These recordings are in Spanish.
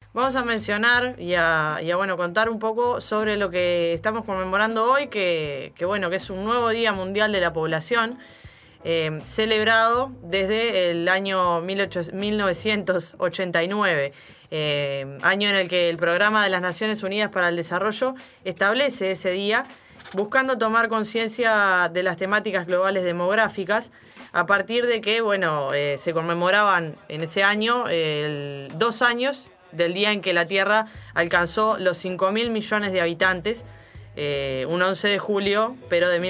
Vamos a mencionar y a contar un poco sobre lo que estamos conmemorando hoy, que es un nuevo Día Mundial de la Población, celebrado desde el año 1989, año en el que el Programa de las Naciones Unidas para el Desarrollo establece ese día, buscando tomar conciencia de las temáticas globales demográficas, a partir de que se conmemoraban en ese año 2 años del día en que la Tierra alcanzó los 5.000 millones de habitantes, un 11 de julio, pero de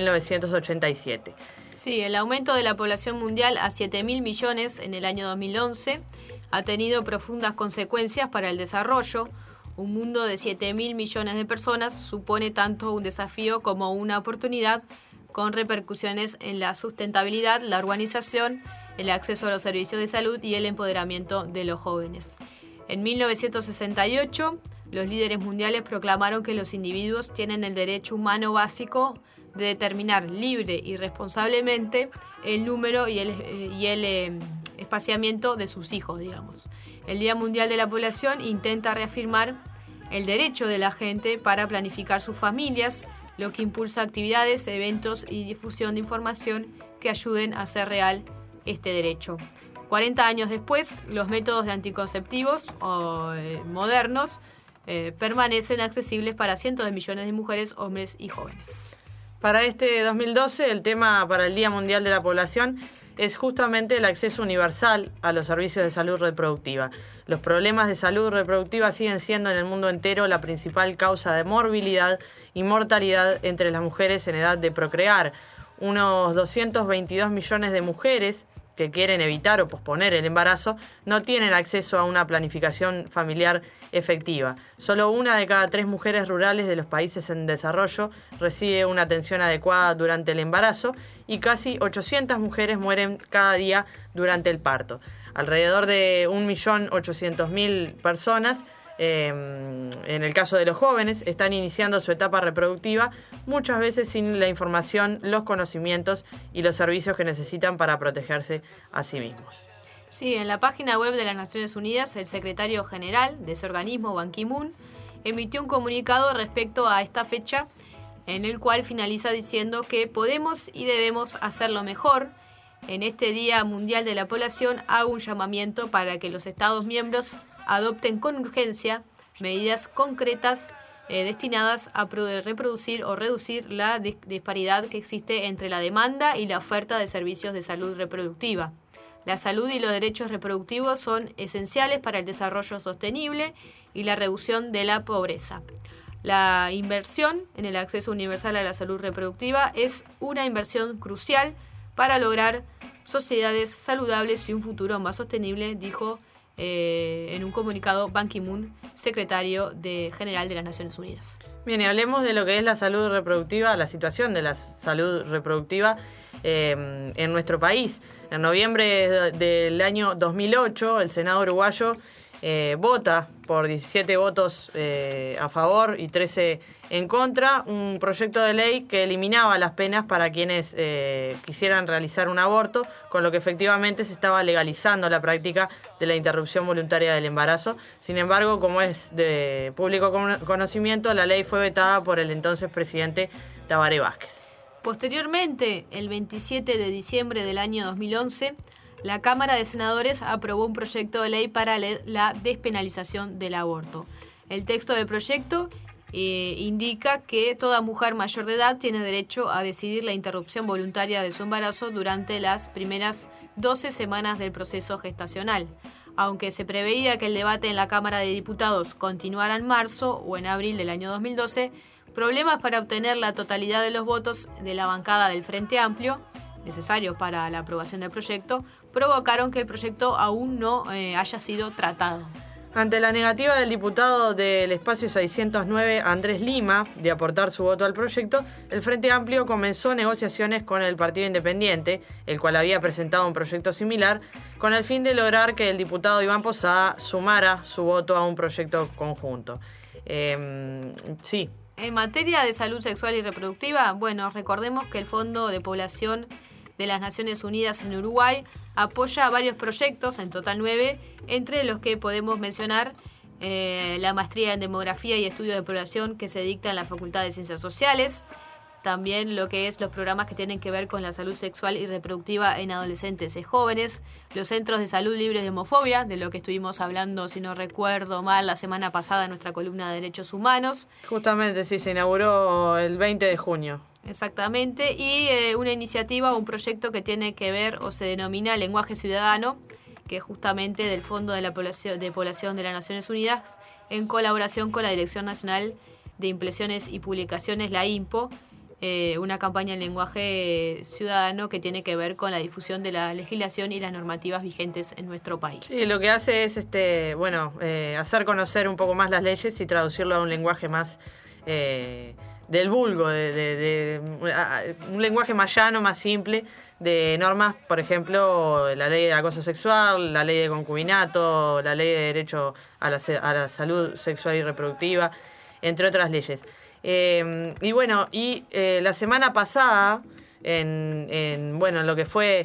1987. Sí, el aumento de la población mundial a 7.000 millones en el año 2011 ha tenido profundas consecuencias para el desarrollo. Un mundo de 7.000 millones de personas supone tanto un desafío como una oportunidad, con repercusiones en la sustentabilidad, la urbanización, el acceso a los servicios de salud y el empoderamiento de los jóvenes. En 1968, los líderes mundiales proclamaron que los individuos tienen el derecho humano básico de determinar libre y responsablemente el número y el espaciamiento de sus hijos, digamos. El Día Mundial de la Población intenta reafirmar el derecho de la gente para planificar sus familias, lo que impulsa actividades, eventos y difusión de información que ayuden a hacer real este derecho. 40 años después, los métodos de anticonceptivos modernos permanecen accesibles para cientos de millones de mujeres, hombres y jóvenes. Para este 2012, el tema para el Día Mundial de la Población es justamente el acceso universal a los servicios de salud reproductiva. Los problemas de salud reproductiva siguen siendo en el mundo entero la principal causa de morbilidad y mortalidad entre las mujeres en edad de procrear. Unos 222 millones de mujeres que quieren evitar o posponer el embarazo no tienen acceso a una planificación familiar efectiva. Solo 1 de cada 3 mujeres rurales de los países en desarrollo recibe una atención adecuada durante el embarazo y casi 800 mujeres mueren cada día durante el parto. Alrededor de 1.800.000 personas, en el caso de los jóvenes, están iniciando su etapa reproductiva, muchas veces sin la información, los conocimientos y los servicios que necesitan para protegerse a sí mismos. Sí, en la página web de las Naciones Unidas, el secretario general de ese organismo, Ban Ki-moon, emitió un comunicado respecto a esta fecha, en el cual finaliza diciendo que podemos y debemos hacerlo mejor. En este Día Mundial de la Población hago un llamamiento para que los Estados miembros adopten con urgencia medidas concretas destinadas a reproducir o reducir la disparidad que existe entre la demanda y la oferta de servicios de salud reproductiva. La salud y los derechos reproductivos son esenciales para el desarrollo sostenible y la reducción de la pobreza. La inversión en el acceso universal a la salud reproductiva es una inversión crucial para lograr sociedades saludables y un futuro más sostenible, dijo en un comunicado Ban Ki-moon, secretario general de las Naciones Unidas. Bien, y hablemos de lo que es la salud reproductiva, la situación de la salud reproductiva en nuestro país. En noviembre del año 2008, el Senado uruguayo vota por 17 votos a favor y 13 en contra un proyecto de ley que eliminaba las penas para quienes quisieran realizar un aborto, con lo que efectivamente se estaba legalizando la práctica de la interrupción voluntaria del embarazo. Sin embargo, como es de público conocimiento, la ley fue vetada por el entonces presidente Tabaré Vázquez. Posteriormente, el 27 de diciembre del año 2011, la Cámara de Senadores aprobó un proyecto de ley para la despenalización del aborto. El texto del proyecto indica que toda mujer mayor de edad tiene derecho a decidir la interrupción voluntaria de su embarazo durante las primeras 12 semanas del proceso gestacional. Aunque se preveía que el debate en la Cámara de Diputados continuara en marzo o en abril del año 2012, problemas para obtener la totalidad de los votos de la bancada del Frente Amplio, necesarios para la aprobación del proyecto, provocaron que el proyecto aún no haya sido tratado. Ante la negativa del diputado del Espacio 609, Andrés Lima, de aportar su voto al proyecto, el Frente Amplio comenzó negociaciones con el Partido Independiente, el cual había presentado un proyecto similar, con el fin de lograr que el diputado Iván Posada sumara su voto a un proyecto conjunto. Sí. En materia de salud sexual y reproductiva, recordemos que el Fondo de Población de las Naciones Unidas en Uruguay apoya varios proyectos, en total 9, entre los que podemos mencionar la maestría en Demografía y Estudio de Población que se dicta en la Facultad de Ciencias Sociales, también lo que es los programas que tienen que ver con la salud sexual y reproductiva en adolescentes y jóvenes, los centros de salud libres de homofobia, de lo que estuvimos hablando, si no recuerdo mal, la semana pasada en nuestra columna de Derechos Humanos. Justamente, sí, se inauguró el 20 de junio. Exactamente, y una iniciativa, un proyecto que tiene que ver o se denomina Lenguaje Ciudadano, que es justamente del Fondo de Población de las Naciones Unidas, en colaboración con la Dirección Nacional de Impresiones y Publicaciones, la INPO, una campaña en lenguaje ciudadano que tiene que ver con la difusión de la legislación y las normativas vigentes en nuestro país. Sí, lo que hace es hacer conocer un poco más las leyes y traducirlo a un lenguaje más del vulgo, un lenguaje más llano, más simple, de normas, por ejemplo, la ley de acoso sexual, la ley de concubinato, la ley de derecho a la salud sexual y reproductiva, entre otras leyes. La semana pasada, en lo que fue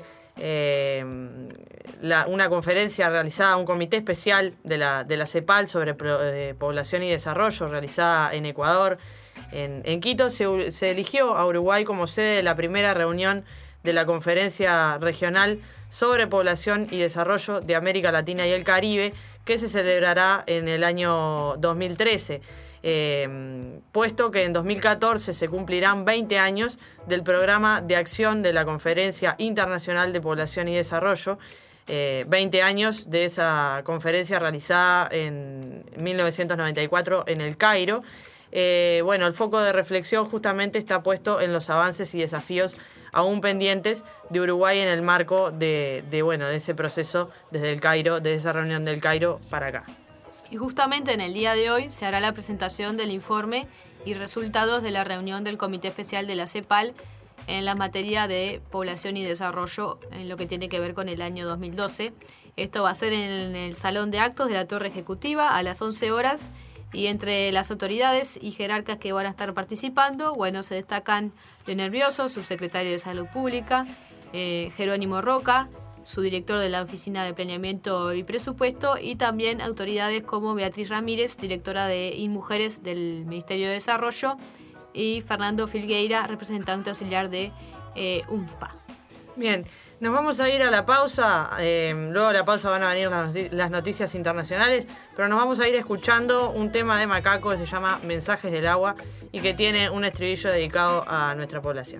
una conferencia realizada, un comité especial de la CEPAL sobre población y desarrollo, realizada en Ecuador, en Quito, se eligió a Uruguay como sede de la primera reunión de la Conferencia Regional sobre Población y Desarrollo de América Latina y el Caribe, que se celebrará en el año 2013. Puesto que en 2014 se cumplirán 20 años del programa de acción de la Conferencia Internacional de Población y Desarrollo, 20 años de esa conferencia realizada en 1994 en El Cairo. El foco de reflexión justamente está puesto en los avances y desafíos aún pendientes de Uruguay en el marco de ese proceso desde el Cairo, de esa reunión del Cairo para acá. Y justamente en el día de hoy se hará la presentación del informe y resultados de la reunión del Comité Especial de la CEPAL en la materia de población y desarrollo en lo que tiene que ver con el año 2012. Esto va a ser en el Salón de Actos de la Torre Ejecutiva a las 11 horas y entre las autoridades y jerarcas que van a estar participando, se destacan Leonel Brioso, subsecretario de Salud Pública, Jerónimo Roca, su director de la Oficina de Planeamiento y Presupuesto, y también autoridades como Beatriz Ramírez, directora de InMujeres del Ministerio de Desarrollo, y Fernando Filgueira, representante auxiliar de UNFPA. Bien, nos vamos a ir a la pausa, luego de la pausa van a venir las noticias internacionales, pero nos vamos a ir escuchando un tema de Macaco que se llama Mensajes del Agua y que tiene un estribillo dedicado a nuestra población.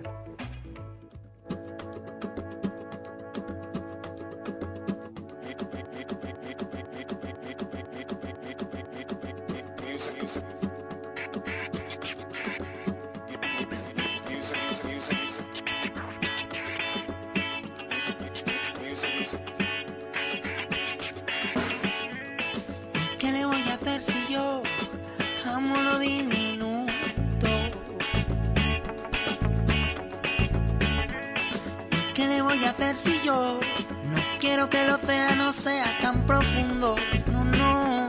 ¿Qué le voy a hacer si yo amo lo diminuto? ¿Qué le voy a hacer si yo no quiero que el océano sea tan profundo? No.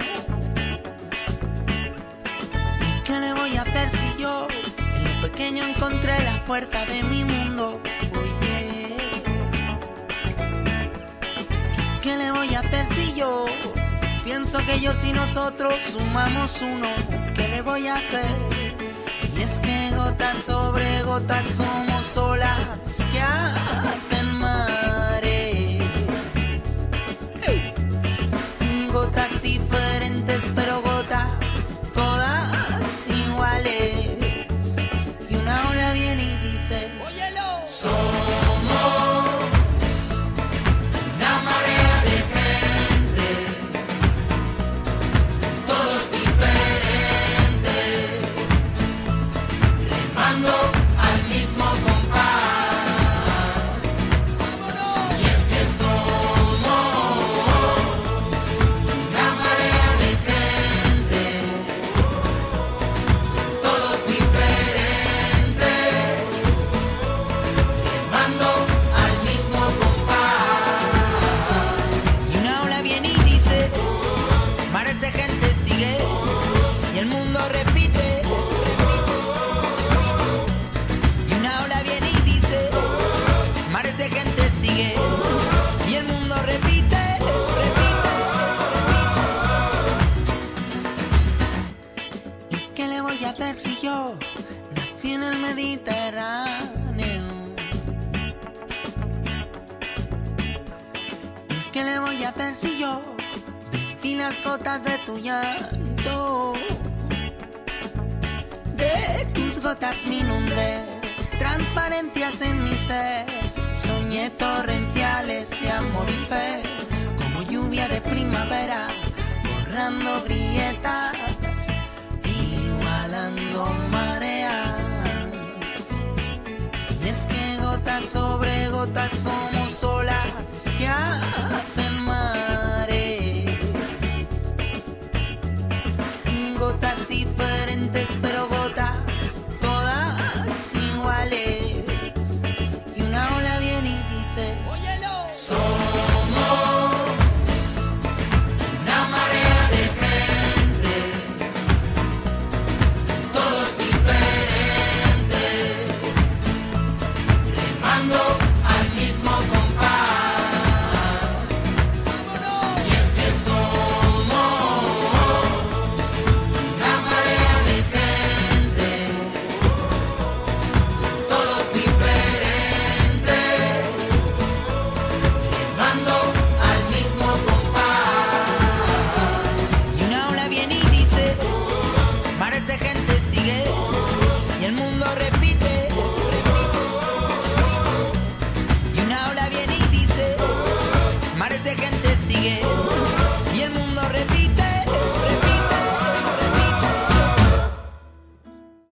¿Qué le voy a hacer si yo en lo pequeño encontré la fuerza de mi mundo? Oye, ¿qué le voy a hacer si yo pienso que ellos y nosotros sumamos uno? ¿Qué le voy a hacer? Y es que gotas sobre gotas somos olas que hacen mares. Gotas diferentes pero gotas todas iguales. Y una ola viene y dice: óyelo. Somos una marea de gente, todos diferentes, remando al mismo compás. Y es que somos una marea de gente, todos diferentes, remando al mismo compás. Y una ola viene y dice: mares de gente sigue, y el mundo repite. Y una ola viene y dice: mares de gente sigue, y el mundo repite. ¿Qué le voy a hacer si yo nací en el Mediterráneo? ¿Y qué le voy a hacer si yo bebí las gotas de tu llanto? De tus gotas me inundé, transparencias en mi ser, soñé torrenciales de amor y fe, como lluvia de primavera, borrando grietas, igualando mareas. Y es que gotas sobre gotas somos olas que hacen